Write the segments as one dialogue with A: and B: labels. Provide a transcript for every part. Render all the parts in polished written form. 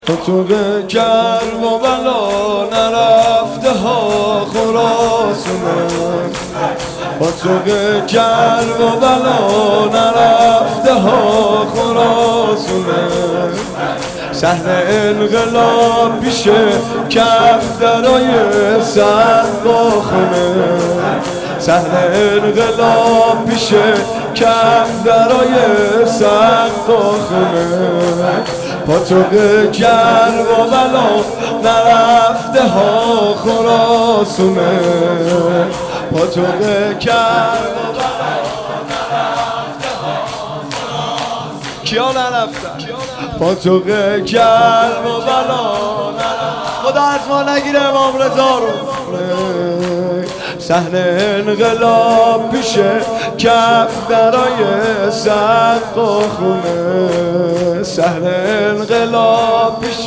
A: تو به کرب و بلا نرفته ها خراسونه، تو به کرب و بلا نرفته ها خراسونه. صحن انقلاب پیش کفترای سقاخونه، صحن انقلاب پیش کفترای سقاخونه. پاتوق کرب و بلا نرفته ها خراسونه، پاتوق کرب و بلا نرفته ها خراسونه. کیا نرفتن؟ پاتوق کرب و بلا نرفته. خدا از ما نگیره امام رضا رو. صحن انقلاب پیش کفترای سقاخونه، صحن انقلاب پیش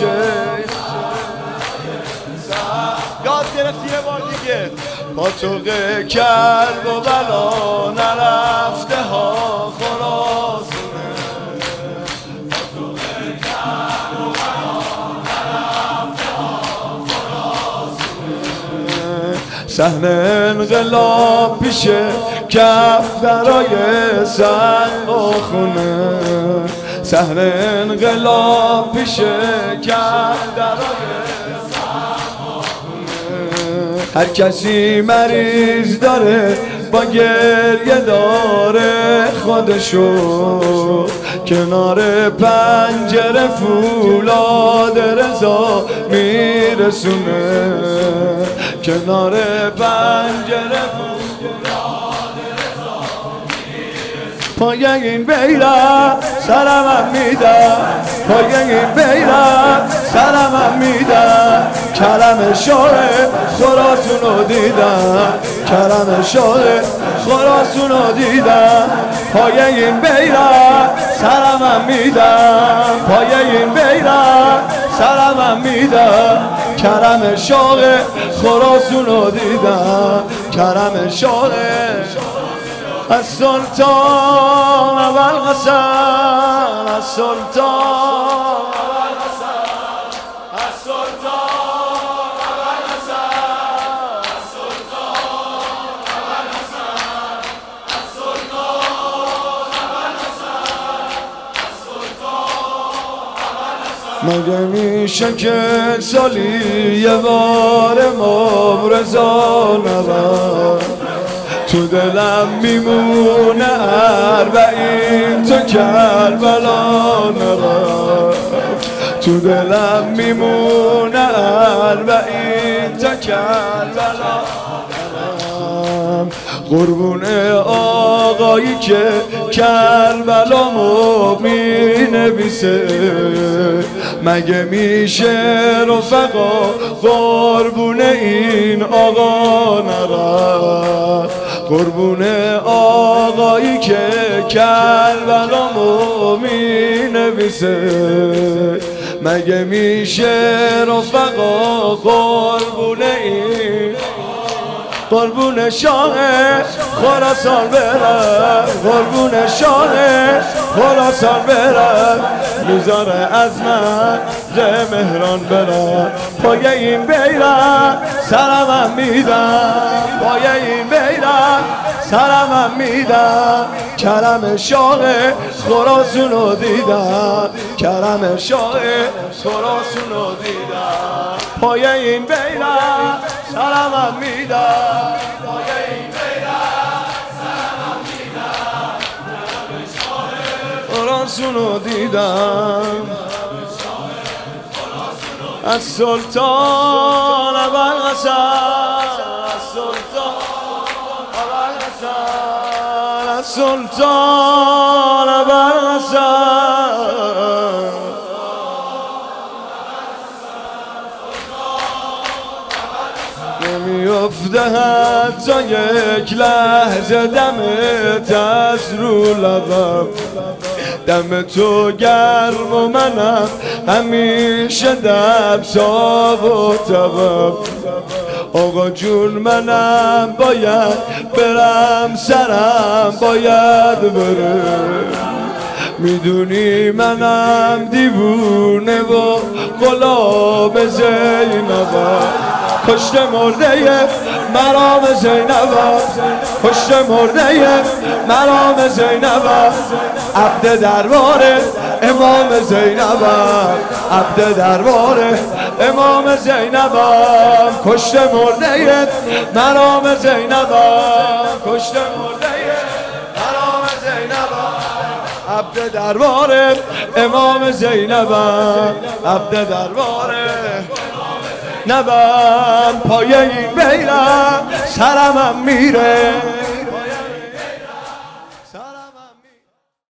A: یاد گرفتی یه بار دیگه. پاتوق کرب و بلا نرفته ها خراسونه، پاتوق کرب و بلا نرفته ها خراسونه. صحن انقلاب پیش کفترای سقاخونه، صحن انقلاب پیش کفترای سقاخونه. هر کسی مریض داره با گریه داره خودشو، کنار پنجره فولاد رضا میرسونه، کنار پنجره فولاد رضا میرسونه. پای این بیرق سرم میدم، پای این بیرق سرم میدم. کرم شاه خراسونو دیدم، کرم شاه خراسونو دیدم. پای این بیرق سرم میدم، پای این بیرق سرم میدم. کرم شاه خراسونو دیدم، کرم شاه از سلطان ابوالحسن، از سلطان ابوالحسن، از سلطان ابوالحسن، از سلطان ابوالحسن، از سلطان ابوالحسن، از سلطان ابوالحسن. مگه میشه که سالی یه بار امام رضا نرفت؟ تو دلم میمونه اربعین تا کربلا نرفت، تو دلم میمونه اربعین تا کربلا نرفت. قربون آقایی که کربلامو مینویسه، مگه میشه رفقا قربون این آقا نرفت؟ قربون آقایی که کربلامو مینویسه، مگه میشه رفقا قربون این، قربون شاه خراسان برم، قربون شاه خراسان برم. میذاره از من مهران برم. پای این بیرق سرم میدم، پای این بیرق سرم میدم. کرم شاه خراسونو دیدم، کرم شاه خراسونو دیدم. پای این بیرق سرم میدم، پای این بیرق سرم میدم. خراسونو دیدم، از سلطان ابوالحسن، از سلطان ابوالحسن، از سلطان ابوالحسن. نمیافته حتی یک لحظه دمت از رو لبم، دم تو گرم و منم همیشه در تاب و تبم. آقا جون منم باید برم، سرم باید بره، میدونی منم دیوونه و غلام زینبم پشت مرده مرام زینبم پشت مرده مرام زینبم عبد دربار امام زینبم عبد دربار امام زینبم پشت مرده مرام زینبم پشت مرده مرام زینبم عبد دربار امام زینبم عبد دربار نبم پایه این بیرم سرمم میره